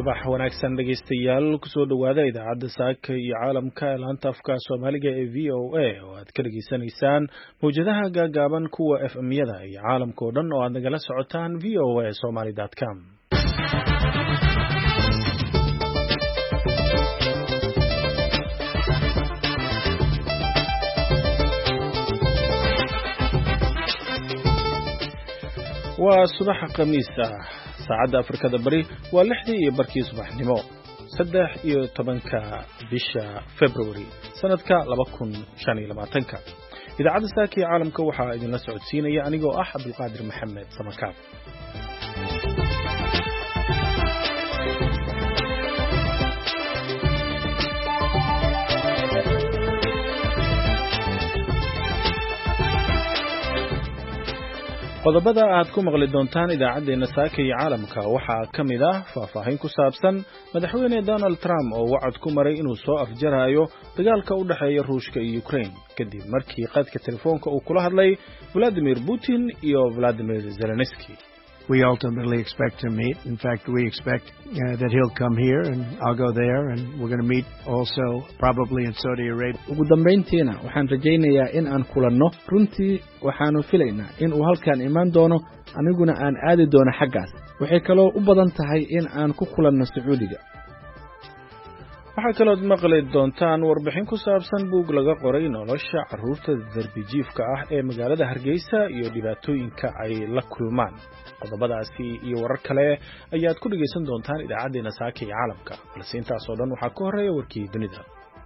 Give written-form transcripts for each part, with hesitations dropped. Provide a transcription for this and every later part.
subax wanaagsan dhageystayaal kusoo dhawaada idaacadda saaka iyo caalamka laanta afka Soomaaliga ee VOA oo aad ka dhageysanaysaan mowjadaha gaagaaban kuwa FM-yada iyo caalamka oo dhan oo aad nagala socotaan voasomali.com. waa subax khamiis saacadda Afrikada Bari waa 6:00 subaxnimo 13 bisha February sanadka 2025. idaacadda saaka ee caalamka waxaa idinla socodsiinaya anigoo ah Abdulqaadir Maxamed Samakaab. qodobada aad ku maqli doontaan idaacadeena saaka iyo caalamka waxaa ka mid ah faahfaahin ku saabsan madaxweyne Donald Trump oo wacd ku maray inuu soo afjarayo dagaalka u dhaxeeya Ruushka iyo Ukraine kadib markii qadka telefoonka uu kula hadlay Vladimir Putin iyo Vladimir Zelensky. We ultimately expect to meet. In fact, we expect that he'll come here and I'll go there and we're going to meet also probably in Saudi Arabia. Ugu dambeyntiina waxaan rajaynayaa in aan kulanno runtii waxaanu filaynaa in uu halkaan imaan doono aniguna aan aadi doono xaggaas. Waxay kaloo u badan tahay in aan ku kulanno Sacuudiga. waxaa kaloo maqli doontaan warbixin ku saabsan buug laga qoray nolosha carruurta darbijiifka ah ee magaalada Hargeysa iyo dhibaatooyinka ay la kulmaan. qodobadaasi iyo warar kale ayaad ku dhageysan doontaan idaacadeena saaka ee caalamka balse intaas oo dhan waxaa ka horeeya warkii dunida.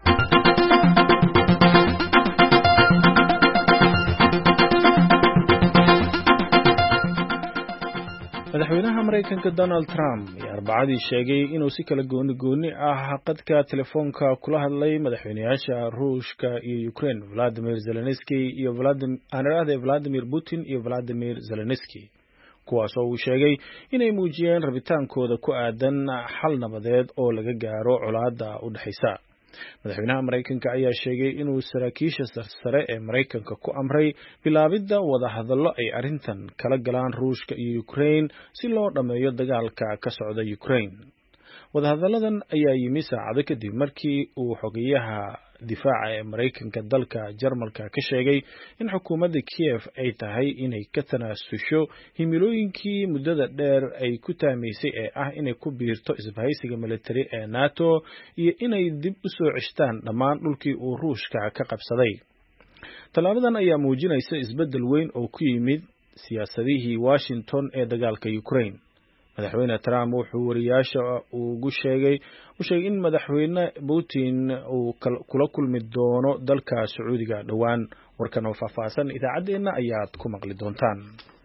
madaxweynaha Mareykanka Donald Trump ayaa Arbacadii sheegay inuu si kala gooni ah qadka telefoonka kula hadlay madaxweynayaasha Ruushka iyo Ukraine Vladimir Zelensky iyo Vladimir Putin iyo Vladimir Zelensky, kuwaas oo uu sheegay inay muujiyeen rabitaankooda ku aadan xal nabadeed oo laga gaaro colaadda u dhaxaysa. madaxweynaha Mareykanka ayaa sheegay inuu saraakiisha sare ee Mareykanka ku amray bilaabidda wadahadallo ay arrintan kala galaan Ruushka iyo Ukraine si loo dhameeyo dagaalka ka socda Ukraine. wadahadalladan ayaa yimi saacado kadib markii uu xogeyaha difaaca ee Mareykanka dalka Jarmalka ka sheegay in xukuumadda Kiev ay tahay inay ka tanaasusho himilooyinkii muddada dheer ay ku taamaysay ee ah inay ku biirto isbahaysiga military ee NATO iyo inay dib u soo ceshtaan dhammaan dhulkii uu Ruushka ka qabsaday. Tallaabadan ayaa muujinaysa isbeddel weyn oo ku yimid siyaasadihii Washington ee dagaalka Ukraine. madaxweyne Trump wuxuu wariyaasha ugu sheegay in madaxweyne Putin uu kula kulmi doono dalka Sacuudiga dhawaan. warkan oo faahfaahsan idaacadeena ayaad ku maqli doontaan.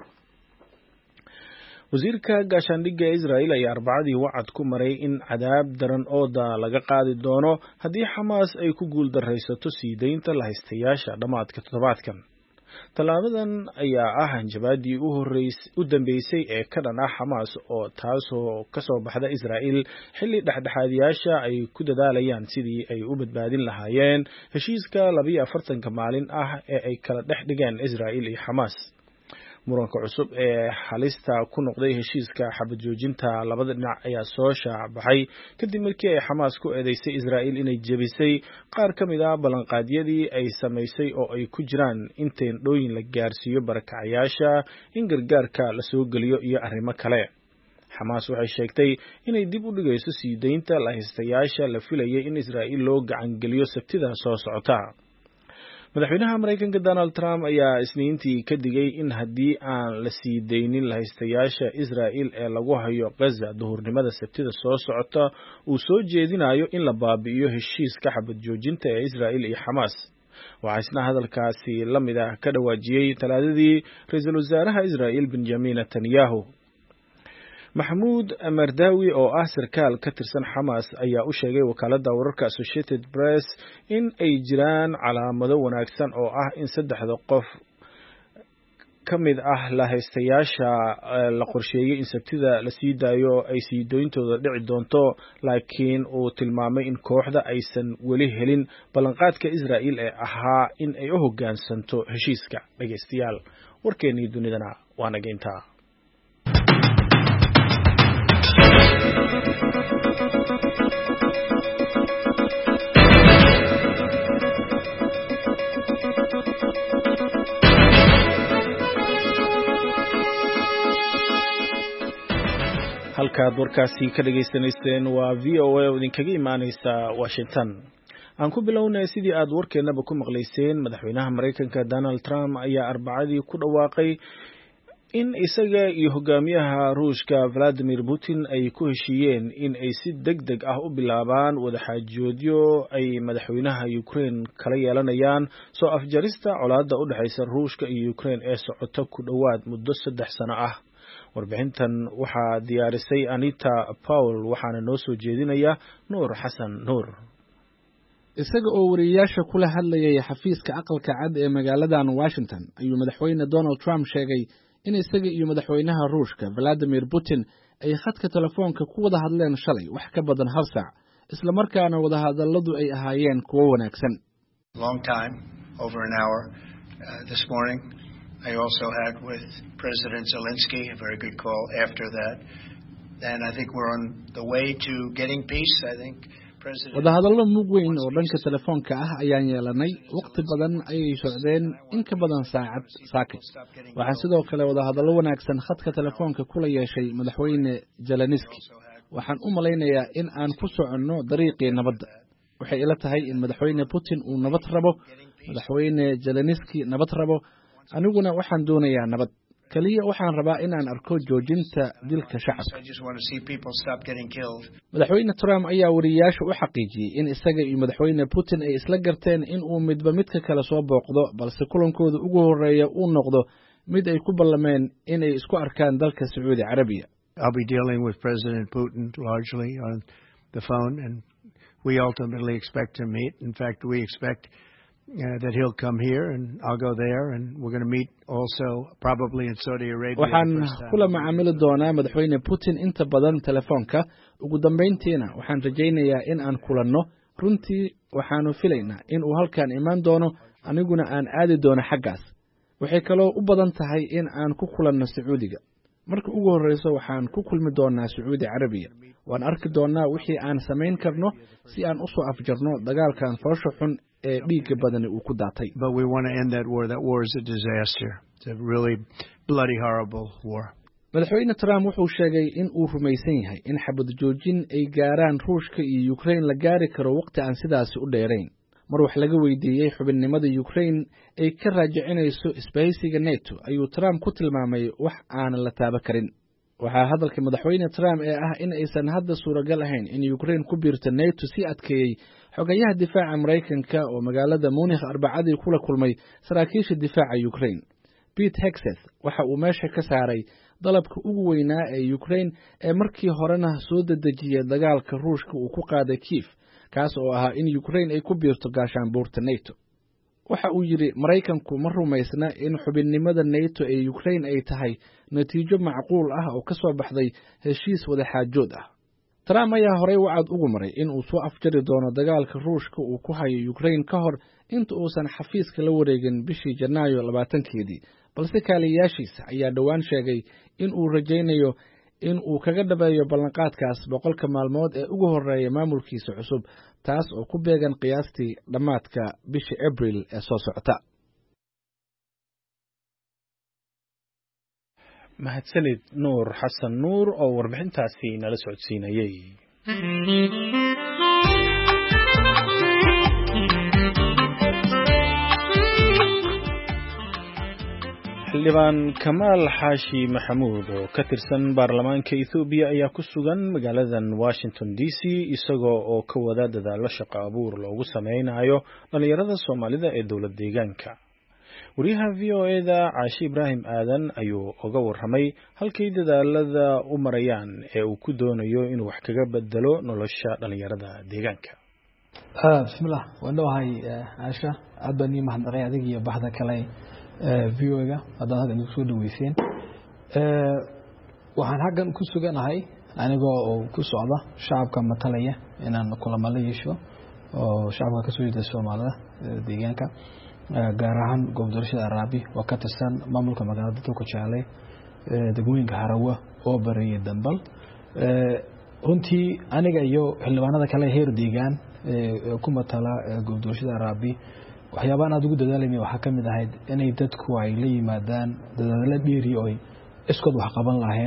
wasiirka gaashaandhigga Israel ayaa Arbacadii wacd ku maray in cadaab daran oo laga qaadi doono haddii Xamaas ay ku guuldareysato sii deynta lahaystayaasha dhamaadka toddobaadkan. tallaabadan ayaa ah hanjabaadii u dambeysay ee ka dhan ah Xamaas oo taasoo ka soo baxda Israel xilli dhexdhexaadiyaasha ay ku dadaalayaan sidii ay u badbaadin lahaayeen heshiiska 42 maalin ah ee ay kala dhex dhigeen Israel iyo Xamaas. muranka cusub ee halista ku noqday heshiiska xabad joojinta labada dhinac ayaa soo shaabaxay kadib markii ay Xamaas ku eedeysay Israel inay jebisay qaar ka mid ah ballanqaadyadii ay samaysay oo ay ku jiraan in teendhooyin la gaarsiiyo barakacayaasha, in gargaarka la soo geliyo iyo arrimo kale. Xamaas waxay sheegtay inay dib u dhigayso sii deynta lahaystayaasha la filayay in Israel loo gacan geliyo Sabtida soo socota. madaxweynaha Mareykanka Donald Trump ayaa Isniintii ka digay in haddii aan la sii deynin lahaystayaasha Israel ee lagu hayo Gaza duhurnimada Sabtida soo socota uu soo jeedinayo in la baabi'iyo heshiiska xabad joojinta ee Israel iyo Xamaas. waxaa isna hadalkaasi la mid ah ka dhawaajiyay Talaadadii ra'iisul wasaaraha Israel Benjamin Netanyahu. Mahmoud Mardawi oo ah sarkaal ka tirsan Xamaas ayaa u sheegay wakaaladda wararka Associated Press in ay jiraan calaamado wanaagsan oo ah in 3 qof ka mid ah lahaystayaasha la qorsheeyay in Sabtida la sii daayo ay sii doontooda dhici doonto, laakiin uu tilmaamay in kooxda aysan weli helin ballanqaadka Israel ee ahaa in ay u hoggaansanto heshiiska. dhageystayaal warkeenii dunidana waa naga intaa. halkaad warkaasi ka dhagaysanayseen waa v o a oo idinkaga imaaneysa Washington. aan ku bilownay sidii aad warkeenaba ku maqlayseen madaxweynaha Mareykanka Donald Trump ayaa Arbacadii ku dhawaaqay in isaga iyo hogaamiyaha Ruushka Vladimir Putin ay ku heshiiyeen in ay si degdeg ah u bilaabaan wadaxaajoodyo ay madaxweynaha Ukraine kala yeelanayaan soo afjarista colaadda u dhaxaysa Ruushka iyo Ukraine ee socota ku dhawaad muddo 3 sano ah. warbixintan waxaa diyaarisay Anita Paul waxaana noo soo jeedinaya Nuur Xasan Nuur. isaga oo wariyaasha kula hadlayay xafiiska aqalka cad ee magaaladan Washington ayuu madaxweyne Donald Trump sheegay in isaga iyo madaxweynaha Ruushka Vladimir Putin ay khadka telefoonka ku wada hadleen shalay wax ka badan hal saac isla markaana wada hadalladu ay ahaayeen kuwo wanaagsan. Long time, over an hour this morning. I also had with President Zelensky a very good call after that. And I think we're on the way to getting peace. I think wadahadallo mug weyn oo dhanka telefoonka ah ayaan yeelanay waqti badan ayay socdeen in ka badan saacad saakay. waxaan sidoo kale wadahadallo wanaagsan khadka telefoonka kula yeeshay madaxweyne Zelensky. waxaan u malaynayaa in aan ku soconno dariiqii nabadda. waxay ila tahay in madaxweyne Putin uu nabad rabo, madaxweyne Zelensky nabad rabo, aniguna waxaan doonayaa nabad. kaliya waxaan rabaa inaan arko joojinta dilka shacabka. madaxweyne Trump ayaa wariyaasha u xaqiijiyay in isaga iyo madaxweyne Putin ay isla garteen in uu midba midka kale soo booqdo balse kulankooda ugu horeeya uu noqdo mid ay ku ballameen inay isku arkaan dalka Sacuudi Carabiya. I'll be dealing with President Putin largely on the phone and we ultimately expect to meet. In fact, we expect that he'll come here and I'll go there and we're going to meet also probably in Saudi Arabia. waxaan kula macaamili doonaa madaxweyne Putin inta badan telefoonka. ugu dambeyntiina waxaan rajaynayaa in aan kulanno. runtii waxaanu filaynaa in uu halkan imaan doono, aniguna aan aadi doono xaggaas. waxay kaloo u badan tahay in aan ku kulanno Sacuudiga. marka ugu horeyso waxaan ku kulmi doonaa Sacuudi Carabiya. waan arki doonaa wixii aan samayn karno si aan u soo afjarno dagaalkan foosho xun ee dhiigga badan uu ku daatay. But we want to end that war. That war is a disaster. It's a really bloody, horrible war. madaxweyne Trump wuxuu sheegay in uu rumaysan yahay in xabad joojin ay gaaraan Ruushka iyo Ukraine la gaari karo waqti aan sidaasi u dheerayn. mar wax laga weydiiyay xubinnimada Ukraine ay ka raajicinayso isbahaysiga NATO ayuu Trump ku tilmaamay wax aan la taaban karin. waxaa hadalka madaxweyne Trump ee ah in aysan hadda suuragal ahayn in Ukraine ku biirto NATO si adkeeyay xogayaha difaaca Mareykanka oo magaalada Munich Arbacadii kula kulmay saraakiisha difaaca Ukraine. Pete Hegseth waxa uu meesha ka saaray dalabka ugu weynaa ee Ukraine ee markii horena soo dedejiyay dagaalka Ruushka uu ku qaaday Kiev, kaas oo ahaa in Ukraine ay ku biirto gaashaanbuurta NATO. waxa uu yiri Mareykanku ma rumaysna in xubinnimada NATO ee Ukraine ay tahay natiijo macquul ah oo ka soo baxday heshiis wada xaajood ah. Trump ayaa horey wacad ugu maray in uu soo afjari doono dagaalka Ruushka uu ku hayo Ukraine ka hor inta uusan xafiiska la wareegin bishii Janaayo 20keedii, balse kaaliyaashiisa ayaa dhawaan sheegay in uu rajaynayo in uu kaga dhabeeyo ballanqaadkaas 100 maalmood ee ugu horeeya maamulkiisa cusub, taas oo ku beegan qiyaastii dhamaadka bishii April ee soo socota. mahadsanid Nuur Xasan Nuur oo warbixintaasi nala socodsiinayay. xildhibaan Kamaal Xaashi Maxamuud oo ka tirsan baarlamaanka Itoobiya ayaa ku sugan magaaladan Washington DC isagoo oo ka wada dadaalo shaqo abuur loogu sameynayo dhalinyarada Soomaalida ee dowlad deegaanka. wariyaha VOA-da Caashi Ibraahim Aadan ayuu uga warramay halkay dadaalada u marayaan ee uu ku doonayo inuu wax kaga bedelo nolosha dhalinyarada deegaanka. bismillah waan dhawahay Caasha, aad baan ii mahadnaqay adiga iyo baxda kale VOA-ga hadda halkan ku soo dhaweyseen. waxaan halkan ku suganahay anigoo ku socda shacabka matalaya inaan kulamo la yeesho oo shacabka ka soo jeeda Soomaalida deegaanka, gaar ahaan gobolka Araabi oo ka tirsan maamulka magaalada Togojaaley, degmooyinka Harawa oo bariye Dambal. runtii aniga iyo xildhibaanada kale heer deegaan ku matala gobolka Araabi waxyaabaha aad ugu dadaalayeen waxa ka mid ahayd inay dadku ay la yimaadaan dadaalo dheeri oo iskood wax qaban lahayn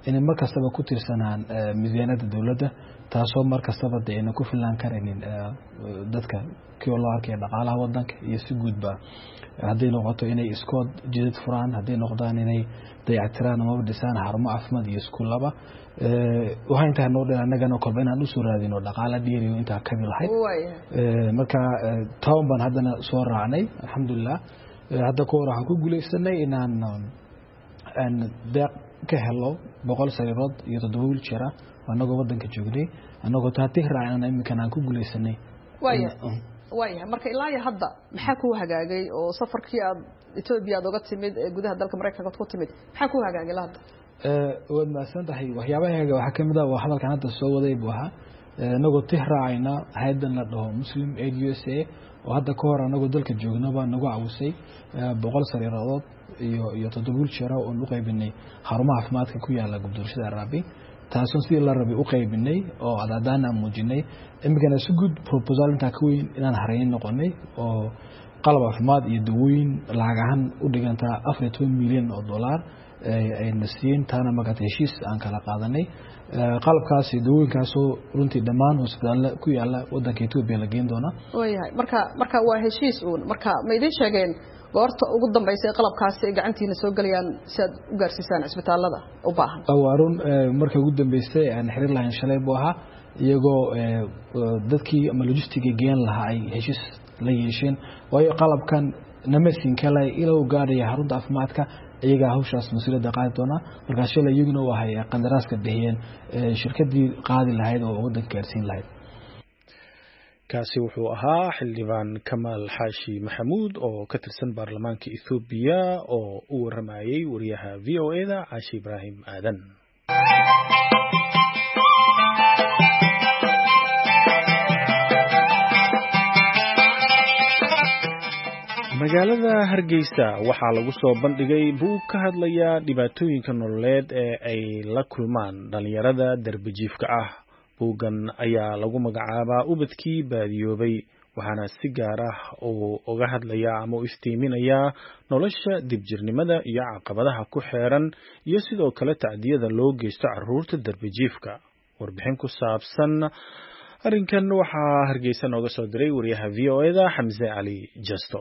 inay mar kastaba ku tirsanaan miisaaniyadda dowladda taasoo mar kastaba dee ayna ku filaan karaynin dadka kii loo arkaya dhaqaalaha wadanka iyo si guudba hadday noqoto inay iskood jidad furaan hadday noqdaan inay dayactiraan amaba dhisaan xarumo caafimaad iyo iskuullaba waxaa intaa noo dhan annagana kolba inaan usoo raadino dhaqaala dheeriyo intaa kabi lahayd marka town baan haddana soo raacnay alxamdulilah hadda ka hor waxaan ku guulaysanay inaan deeq ka helo 100 sariirood iyo 7 wheelchair anagoo wadanka joognay anagoo taatih raacnay iminkan aan ku guulaysanay waayahay marka ilaa iyo hadda maxaa ku hagaagay oo safarkii aad Ethiopia aad uga timid gudaha dalka Mareykanka ku timid maxaa ku hagaagay hadda waad maasantahay waxyaabaha waxa kamid ah hadalkan hadda soo waday buu ahaa anagoo tih raacayna hay'adan la dhaho Muslim Aid USA oo hadda ka hor anagoo dalka joognaba nagu cawisay 100 sariirood iyo 7 wheelchair oo u qaybinay xarumaha caafimaadka ku yaala gobdoorshada Arabi taasoo si la rabay u qaybinay oo adadana muujinay imigana si good proposal inta ka weyn inaan hareyn noqonay oo qalab caafimaad iyo dawooyin lacag ahaan u dhiganta 14 milyan oo dollar ay nasiin taana magata heshiis aan kala qaadanay qalabkaas iyo dawooyinkaas oo runtii dhammaan hospitaalada ku yaala wadanka Ethiopia la geyn doona waayahay marka waa heshiis marka ma idin sheegeen goorta ugu dambeysay qalabkaas ay gacantiina soo galayaan si aad u gaarsiisaan isbitaalada u baahan awaarun marka ugu dambeysay aan xiriir lahayn shalay buu ahaa iyagoo dadkii ama logistics geen lahaa ay heshiis la yeesheen waayo qalabkan namesin kale ila u gaaraya xarunta caafimaadka iyaga hawshaas mas'uuliyadda qaadi doona marka shalay iyaguna waxay qandaraaska bixiyeen shirkadii qaadi lahayd oo wadanka gaarsiin lahayd kaasi wuxuu ahaa xildhibaan Kamal Xaashi Maxamuud oo ka tirsan baarlamaanka Ethiopia oo u waramayay wariyaha VOA-da Caashi Ibrahim Aadan magaalada Hargeysa waxaa lagu soo bandhigay buug ka hadlaya dhibaatooyinka nololeed ee ay la kulmaan dhalinyarada darbijiifka ah buugan ayaa lagu magacaabaa ubadkii baadiyoobay waxaana si gaar ah uu uga hadlayaa ama u istiiminayaa nolosha dibjirnimada iyo caqabadaha ku xeeran iyo sidoo kale tacdiyada loo geysto carruurta darbijiifka warbixin ku saabsan arrinkan waxaa Hargeysa nooga soo diray wariyaha VOA-da Xamse Cali Jasto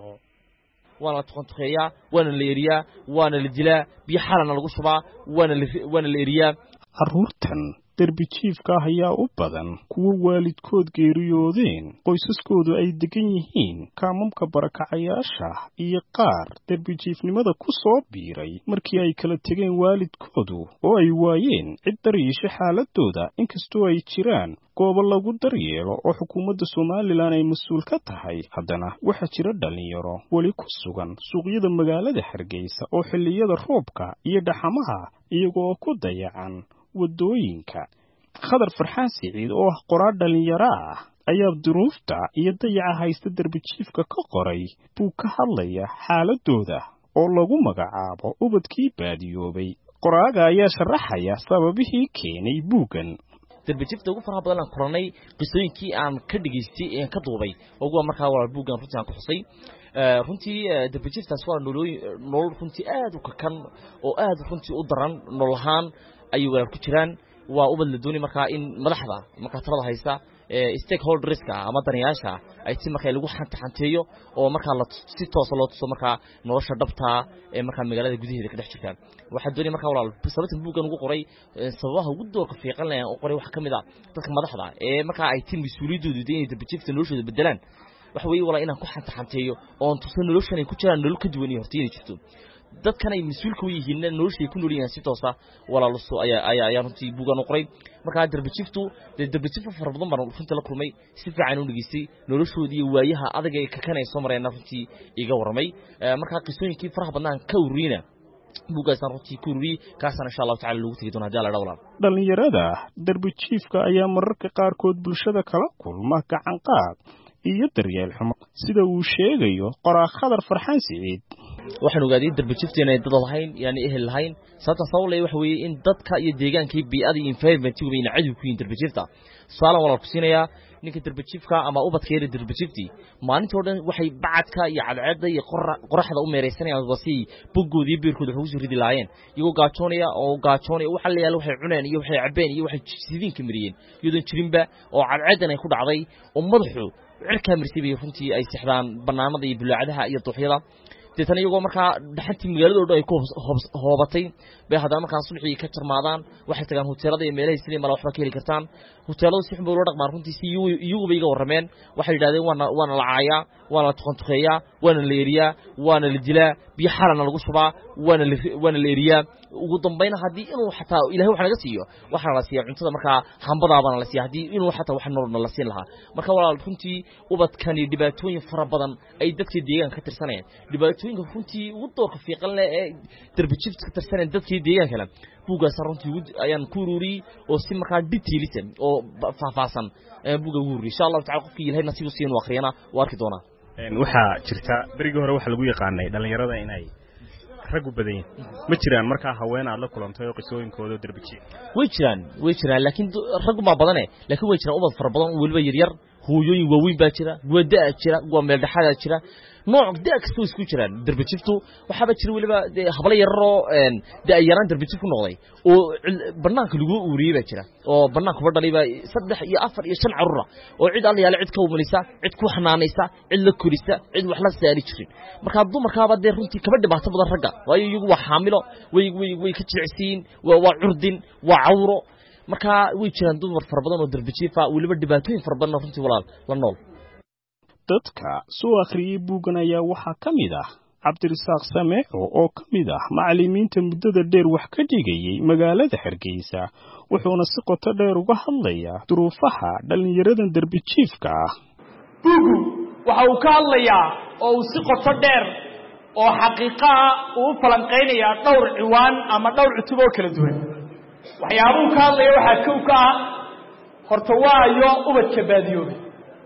وانا تقنطخيا وانا ليريا وانا لدلا بيحالنا lagu shubaa waana leeriya carruurtan darbijiifka ayaa u badan kuwa waalidkood geeriyoodeen qoysaskoodu ay degan yihiin kaamamka barakacayaasha iyo qaar darbijiifnimada ku soo biiray markii ay kala tageen waalidkoodu oo ay waayeen cid daryeesho xaaladooda inkastoo ay jiraan goobo lagu daryeelo oo xukuumadda Soomaaliland ay mas'uul ka tahay haddana waxa jira dhalinyaro wali ku sugan suuqyada magaalada Hargeysa oo xilliyada roobka iyo dhaxamaha iyagoo ku dayacan wadooyinka Khadar Farxaan Siciid oo qoraal dhalinyaro ah ayaa duruufta iyo dayaca haysta darbijiifka ka qoray buu ka hadlaya xaaladooda oo lagu magacaabo ubadkii baadiyoobay qoraaga ayaa sharaxaya sababihii keenay buugan darbijiifta ugu faraha badan aan qoranay qisooyinkii aan ka dhigaystay ee ka duubay oo markaa walaal buugan runtii aan ku xusay runtii darbijiiftaas waa nolol runtii aad u kakan oo aad runtii u daran nololahaan ay walaal ku jiraan waa ubad la doonay markaa in madaxda markaa talada haysta stakeholderska ama danayaasha ay si markaa lagu xanteeyo oo markaa la si toos loo tuso markaa nolosha dhabta ee markaa magaalada gudaheeda ka dhex jirta waxa doonay markaa walaal sababta buugan ugu qoray sababaha ugu doorka fiiqan leh oo qoray wax kamid ah dadka madaxda ee markaa ay tin mas'uuliyadoodu inay darbijiifta noloshooda bedelaan waxa weeye walaal inaan ku xanteeyo oo tuso noloshan ay ku jiraan nolol ka duwan iyo hortiyada jirto dadkan ay mas'uulka u yihiin noloshay ku nool yihiin si toos ah walaaluso ayaa runtii buugan u qoray markaa darbijiiftu farabadan baan runtii la kulmay si fiican u dhageystay noloshoodii iyo waayaha adag ee ka kanayso marayna runtii iga waramay markaa qisooyinkii faraha badnaan ka ururina buugaasaan runtii ku ururiyay kaasaan insha Allah tacaala lagu tagi doonaa hadii la dhawlaan dhalinyarada darbijiifka ayaa mararka qaarkood bulshada kala kulma gacan qaad iyo daryeel xumo sida uu sheegayo qoraa Khadar Farxaan Siciid waxaan ogaaday darbajifteena ay dad lahayn yani ehel lahayn sababta sawlay wax weeye in dadka iyo deegaankii bi'ada iyo environment-ku bayna cadu ku yihiin darbajifta su'aal walaal ku siinaya ninka darbajifka ama ubadkeena darbajifti maalintii oo dhan waxay bacadka iyo cadceedda iyo qoraxda u meereysanayaan wasi bugoodii beerkooda wuxuu soo ridi laayeen iyagoo gaajoonaya waxa la yaalo waxay cuneen iyo waxay cabeen iyo waxay sidinka mariyeen iyadoo jirinba oo cadceedan ay ku dhacday oo madaxu cirka marsibay runtii ay sixdaan barnaamijda iyo bulaacadaha iyo duuxyada deetan iyagoo markaa dhaxantii magaalada ay ku hoobatay bay hadana markaa subaxii ka jarmaadaan waxay tagaan hoteelada iyo meelaha sidii mala waxba ka heli kartaan hoteelada si xun baa loo dhaqmaa runtii si iyagu bay iga warrameen waxay yiraahdeen waana la caayaa waana la tuqantuqeeyaa waana la eriyaa waana la dilaa biyo xalana lagu shubaa waana la eriyaa ugu dambayna hadii inuu xataa ilaahay wax naga siiyo waxa la siiyaa cuntada markaa hambadaabana la siiyaa hadii inuu xataa wax nolol la siin lahaa marka walaal runtii ubadkani dhibaatooyin fara badan ay dadka deegaanka ka tirsanayaan dhibaatooyinka runtii ugu doorka fiiqan leh ee darbajifta ka tirsanayaan dadka deegaanka kale buugaas runtii ayaan ku ururiyay oo si markaa details oo faahfaahsan buuga ururiyay insha Allah ta'ala qofkii ilaahay nasiib u siin waqriyana waa arki doonaa waxa jirta berigi hore waxa lagu yaqaanay dhalinyarada inay rag u badan ma jiraan markaa haween aad la kulantay oo qisooyinkooda darbijiif way jiraan laakiin rag ma badane laakiin way jiraan ubad fara badan oo waliba yar hooyooyin waaweyn baa jira wada jira waa meel dhaxada jira nooc daagsto isku jiraan darbajiftu waxa ba jira waliba habla yaroo yaraan darbajif ku noqday oo banaanka lagu uuriyay baa jira oo banaanka ba dhalay 3 iyo 4 iyo 5 carruur oo cid alla yaala cid ka umanaysa cid ku xanaanaysa cid la korisa cid wax la saari jirin marka dumarkaaba runtii kaba dhibaato badan ragga waayo iyagu waa xaamilo way ka jicsiin waa curdin waa cawro marka way jiraan dumar fara badan oo darbajiifa waliba dhibaatooyin fara badan runtii walaal la nool dadka soo akhriyay buugan ayaa waxaa ka mid ah cabdirasaaq sameeco oo ka mid ah macallimiinta muddada dheer wax ka dhigayay magaalada Hargeysa wuxuuna si qoto dheer uga hadlayaa duruufaha dhalinyaradan darbijiifka ah buugu waxa uu ka hadlayaa oo uu si qoto dheer oo xaqiiqo ah uu falanqeynayaa dhowr ciwaan ama dhowr cutub oo kala duwan waxyaabuhu ka hadlaya waxaa kow ka ah horta waayo ubadka baadiyoobay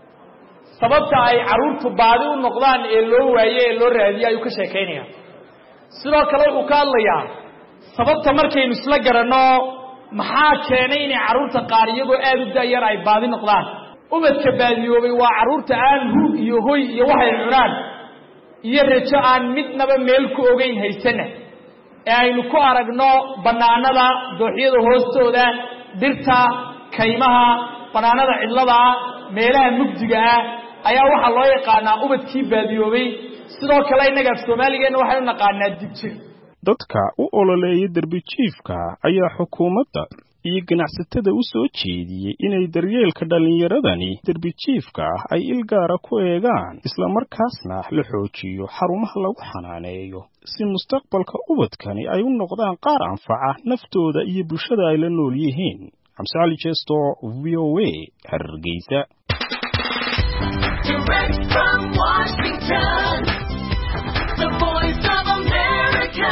sababta ay caruurtu baadi u noqdaan ee loo waayay ee loo raadiyay ayuu ka sheekeynaya sidoo kale uu ka hadlayaa sababta markaynu isla garanno maxaa keenay in caruurta qaar iyagoo aad u daayar ay baadi noqdaan ubadka baadiyoobay waa caruurta aan hub iyo hoy iyo waxay cunaan iyo rajo aan midnaba meel ku ogeyn haysana ee aynu ku aragno banaanada dooxyada hoostooda dhirta kaymaha banaanada cidlada meelaha mugdiga ah ayaa waxa loo yaqaanaa ubadkii baadiyoobay sidoo kale inaga Soomaaliyeena waxaynu naqaanaa dibjir dadka u ololeeyay darbijiifka ayaa xukuumadda iyo ganacsatada u soo jeediyay inay daryeelka dhalinyaradani darbijiifka ay ilgaara ku eegaan isla markaasna la xoojiyo xarumaha lagu xanaaneeyo si mustaqbalka ubadkani ay u noqdaan qaar anfaca naftooda iyo bulshada ay la nool yihiin Amsali Chesto VOA Hargeysa Direct from Washington, the voice of America,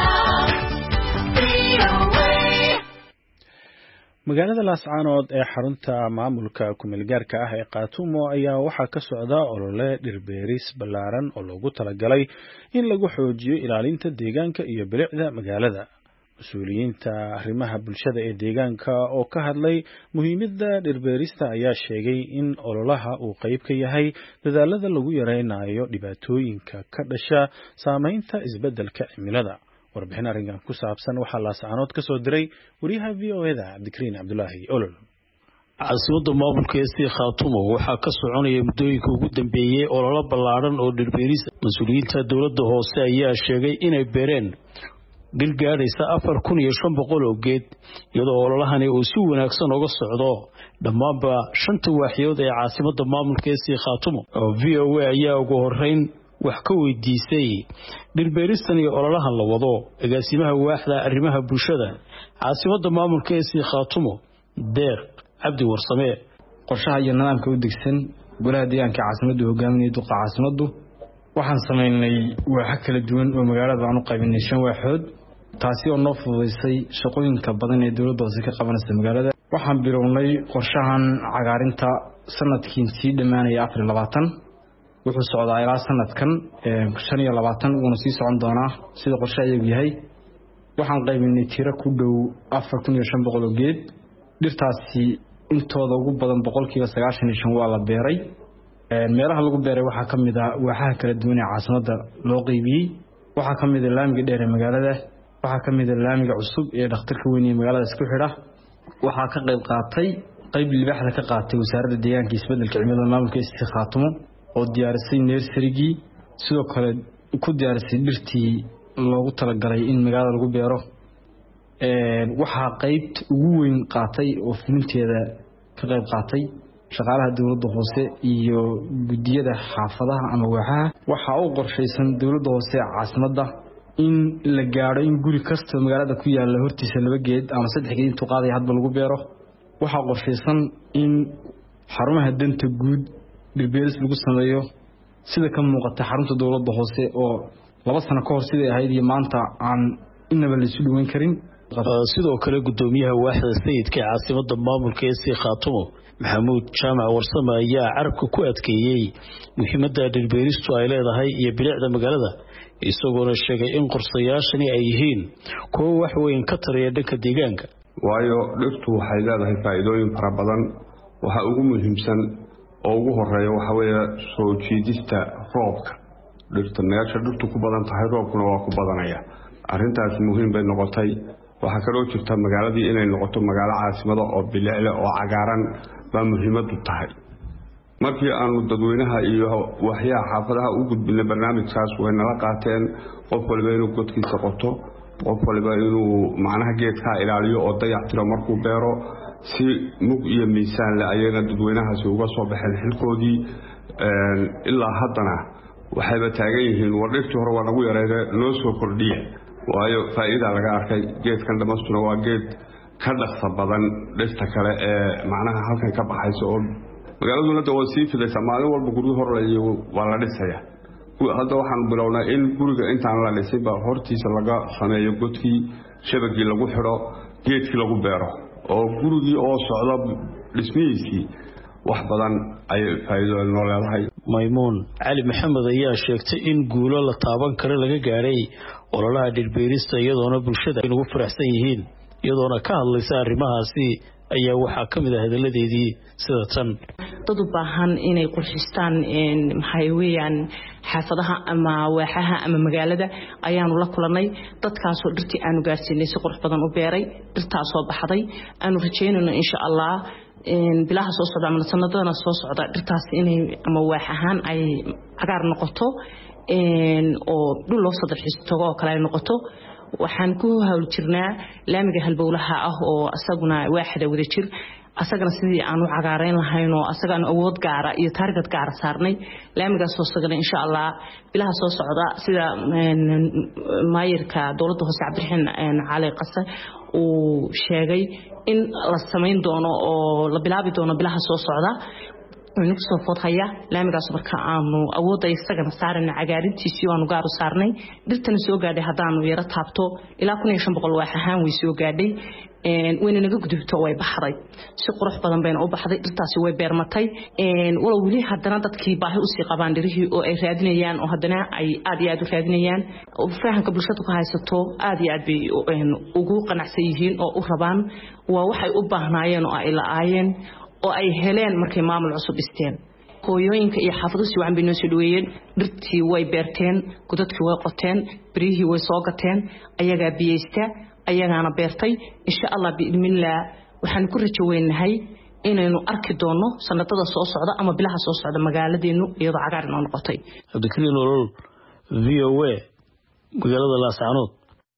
VOA. magaalada Laascaanood ee xarunta maamulka ku-meelgaarka ah ee Qaatumo ayaa waxaa ka socda olole dhirbeeris ballaaran oo loogu talagalay in lagu xoojiyo ilaalinta deegaanka iyo bilicda magaalada mas'uuliyiinta arrimaha bulshada ee deegaanka oo ka hadlay muhiimadda dhirbeerista ayaa sheegay in ololaha uu qayb ka yahay dadaalada lagu yareynayo dhibaatooyinka ka dhasha saameynta isbeddelka cimilada warbixin arrinkan ku saabsan waxaa Laascaanood ka soo diray wariyaha VOA-da Cabdikariin Cabdulaahi Olol caasimadda maamulka ee Qaatumo waxaa ka soconaya muddooyinka ugu dambeeyay olole ballaaran oo dhirbeeris mas'uuliyiinta dawladda hoose ayaa sheegay inay beereen dhir gaadhaysa 4500 oo geed iyadoo ololahani uu si wanaagsan uga socdo dhammaanba 5 waaxyood ee caasimadda maamulka ee Qaatumo oo VOA ayaa ugu horeyn wax ka weydiisay dhirbeeristan iyo ololahan la wado agaasimaha waaxda arrimaha bulshada caasimadda maamulka ee Qaatumo deeq cabdi warsame qorshaha iyo nidaamka u degsan golaha deegaanka caasimaddu hogaaminaya duqa caasimaddu waxaan sameynay waax kala duwan oo magaalada aan u qaybinay 5 waaxood taasi oo noo fududeysay shaqooyinka badan ee dawladda hoose ka qabanaysa magaalada waxaan bilownay qorshahan cagaarinta sanadkii sii dhamaanaya 24 wuxuu socdaa ilaa sanadkan 25 uuna sii socon doonaa sida qorshe ayagu yahay waxaan qaybinay tiro ku dhow 4500 geed dhirtaasi intooda ugu badan 95% waa la beeray meelaha lagu beeray waxaa ka mid ah waaxaha kala duwan ee caasimada loo qaybiyay waxaa ka mid ah laamiga dheer ee magaalada waxaa ka mid ah laamiga cusub ee dhakhtarka weyn ee magaalada isku xidha waxaa ka qayb qaatay qayb libaaxda ka qaatay wasaaradda deegaanka iyo isbeddelka cimilada maamulka SC Khaatumo oo diyaarisay nursery-gii sidoo kale ku diyaarisay dhirtii loogu talagalay in magaalada lagu beero waxaa qaybta ugu weyn qaatay oo fulinteeda ka qayb qaatay shaqaalaha dawladda hoose iyo gudiyada xaafadaha ama waaxaha waxaa u qorshaysan dawladda hoose caasimada in la gaaro in guri kasta magaalada ku yaala hortiisa 2 geed ama 3 geed intuu qaaday hadba lagu beero waxaa qorshaysan in xarumaha danta guud dhirbeeris lagu sameeyo sida ka muuqata xarunta dawladda hoose oo 2 sano ka hor sidii ahayd iyo maanta aan inaba la isu dhaweyn karin sidoo kale gudoomiyaha waaxda sayidka caasimada maamulka SC Khaatumo maxamuud jaamac warsame ayaa carabka ku adkeeyay muhiimadda dhirbeeristu ay leedahay iyo bilicda magaalada isagoo sheegay in qorshayaashani ay yihiin kuwo wax weyn ka taraya dhanka deegaanka waayo dhirtu waxay leedahay faa'iidooyin fara badan waxa ugu muhiimsan oo ugu horeeya waxa weeye soo jiidista roobka dhirta meesha dhirtu ku badan tahay roobkuna waa ku badanaya arrintaas muhiim bay noqotay waxa kaloo jirta magaaladii inay noqoto magaalo caasimada oo bilicda oo cagaaran baa muhiimad u tahay markii aanu dadweynaha iyo waxyaha xaafadaha u gudbinay barnaamijkaas way nala qaateen qof walba inuu godkiisa qoto qof walba inuu macnaha geedka ilaaliyo oo dayactiro markuu beero si mug iyo miisaan la ayana dadweynahaasi uga soo baxeen xilkoodii ilaa haddana waxayba taagan yihiin wardhirtii hore waa nagu yareeyay noo soo kordhiya waayo faa'iida laga arkay geedkan dhamastuna waa geed ka dhaqsa badan dhirta kale ee macnaha halkan ka baxaysa oo magaaladuna waa sii fidaysa maalin walba guri hor iyo waa la dhisaya hadda waxaan bilownaa in guriga intaan la dhisay ba hortiisa laga sameeyo godkii shabagii lagu xidho geedkii lagu beero oo gurigii oo socda dhismihiisii wax badan ay faa'iido noo leedahay maymuun cali maxamed ayaa sheegtay in guulo la taaban karo laga gaaray ololaha dhirbeerista iyadoona bulshada ay ugu faraxsan yihiin iyadoona ka hadlaysa arrimahaasi ayaa waxaa ka mid ah hadaladeedii sida tan dad u baahan inay qurxistaan maxay weeyaan xaafadaha ama waaxaha ama magaalada ayaanu la kulanay dadkaas oo dhirtii aanu gaarsiinay si qurux badan u beeray dhirtaas soo baxday aanu rajeynayno insha Allah bilaha soo socda ama sanadana soo socda dhirtaas inay ama waax ahaan ay cagaar noqoto oo dhul loo sadalxiisto oo kale ay noqoto waxaan ku hawl jirnaa laamiga halbowlaha ah oo asaguna waaxda wada jir asagana sidii aanu cagaareyn lahayn oo asagana awood gaara iyo target gaar saarnay laamigaas soo socda insha Allah bilaha soo socda sida maayirka dawladda hoose Cabdiraxmaan Cali Qase uu sheegay in la sameyn doono oo la bilaabi doono bilaha soo socda inuu soo foodhaya laamigaas marka aanu awoodda isagana saarna cagaarintiisii aanu gaar u saarnay dhirtan soo gaadhay hadaanu yara taabto ilaa 1500 wax ahaan way soo gaadhay wayna naga gudubto way baxday si qurux badan bayna u baxday dhirtaasi way beermatay walow wali hadana dadkii baahi u sii qabaan dhirihii oo ay raadinayaan oo hadana ay aad iyo aad u raadinayaan oo fahanka bulshadu ka haysato aad iyo aad bay ugu qanacsan yihiin oo u rabaan waa waxay u baahnaayeen oo ay la'aayeen oo ay heleen markay maamul cusub isteen hooyooyinka iyo xaafaddu si wacan bay noo soo dhaweeyeen dhirtii way beerteen godadkii way qoteen birihii way soo gateen ayaga biyeysta ayagana beertay insha Allah biidminillah waxaan ku rajo weynahay inaynu arki doono sanadada soo socda ama bilaha soo socda magaaladeenu iyadoo cagaar inoo noqotay Abdikariin Nolol VOA magaalada Laascaanood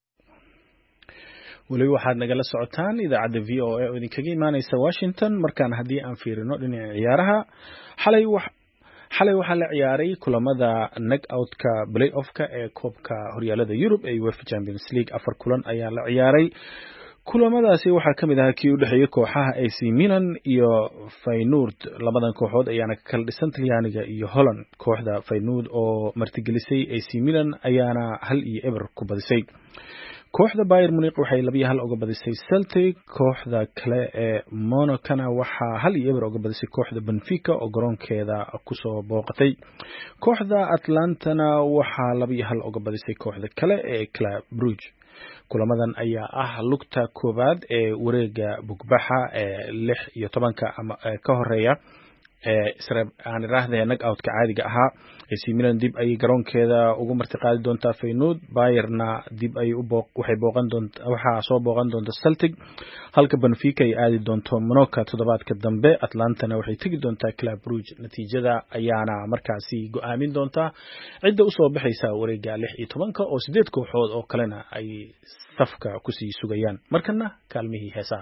wali waxaad nagala socotaan idaacadda VOA oo idinkaga imaanaysa Washington markaan haddii aan fiirino dhinaca ciyaaraha xalay waxaa la ciyaaray kulamada knock-out-ka play-off-ka ee koobka horyaalada Yurub ee UEFA Champions League 4 kulan ayaa la ciyaaray kulamadaasi waxaa ka mid ahaa kii u dhexeeyay kooxaha AC Milan iyo Feyenoord labadan kooxood ayaana ka kala dhisan Talyaaniga iyo Holland kooxda Feyenoord oo martigelisay AC Milan ayaana 1-0 ku badisay kooxda Bayern Munich waxay 2-1 uga badisay Celtic. Kooxda kale ee Monacana waxaa 1-0 uga badisay kooxda Benfica oo garoonkeeda kusoo booqatay. Kooxda Atlantana waxaa 2-1 uga badisay kooxda kale ee Club Brugge. kulamadan ayaa ah lugta koobaad ee wareega bugbaxa ee 16 ama ka horeeya aan iraahdee knock-out-ka caadiga ahaa. AC Milan dib ay garoonkeeda ugu martiqaadi doontaa Feyenoord. Bayernna dib ay waxay waxaa soo booqan doonta Celtic, halka Benfica ay aadi doonto Monaco toddobaadka dambe. Atlantana waxay tegi doontaa Club Brugge. natiijada ayaana markaasi go'aamin doonta cidda u soo baxaysa wareega 16 oo 8 kooxood oo kalena ay safka ku sii sugayaan. markana kaalmihii heesaha.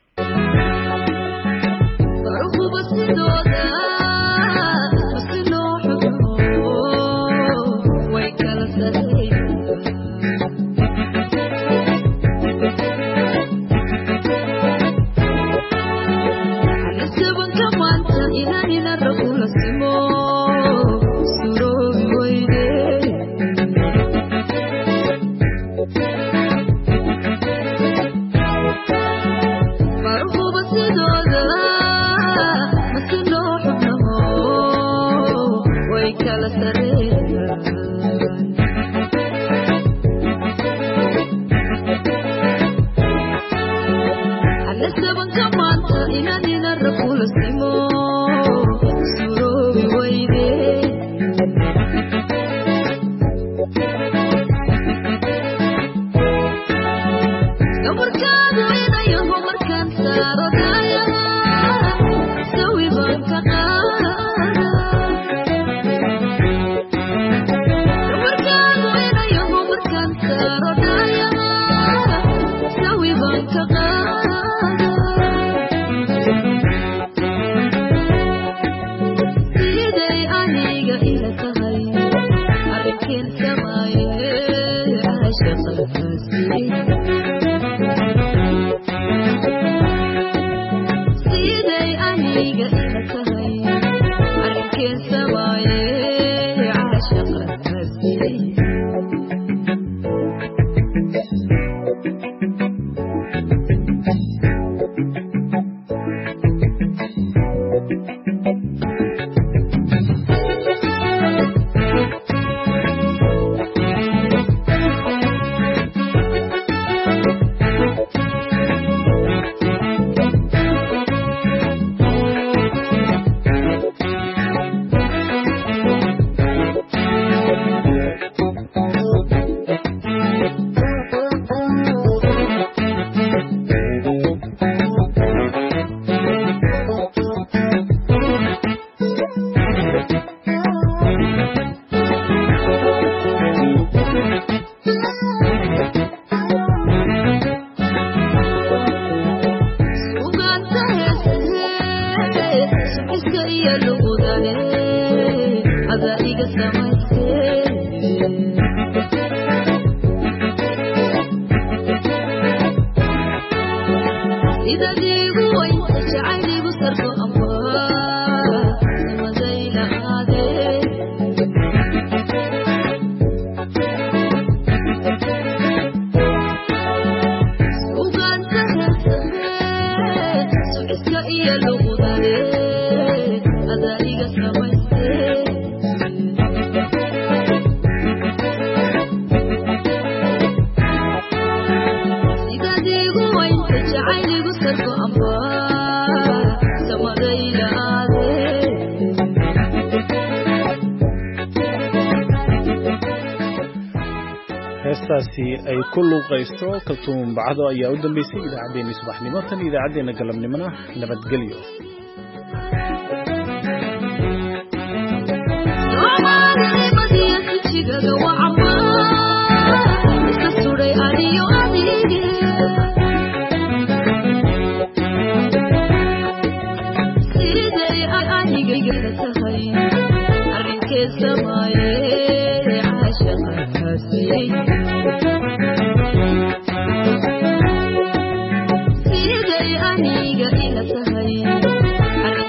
heestaasi ay ku luuqayso kaltuun bacdo ayaa u dambeysay idaacaddeenii subaxnimo tan idaacaddeenna galabnimona nabadgelyo.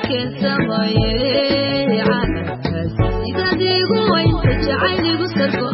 Circle